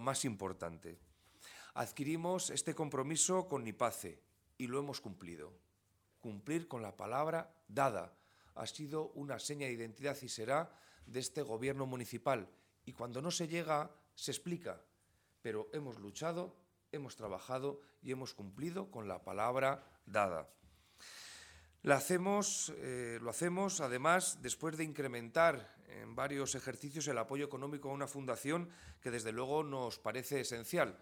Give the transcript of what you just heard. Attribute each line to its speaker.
Speaker 1: más importante. Adquirimos este compromiso con NIPACE y lo hemos cumplido. Cumplir con la palabra dada ha sido una seña de identidad y será de este Gobierno municipal. Y cuando no se llega, se explica. Pero hemos luchado, hemos trabajado y hemos cumplido con la palabra dada. Lo hacemos, además, después de incrementar en varios ejercicios el apoyo económico a una fundación que, desde luego, nos parece esencial.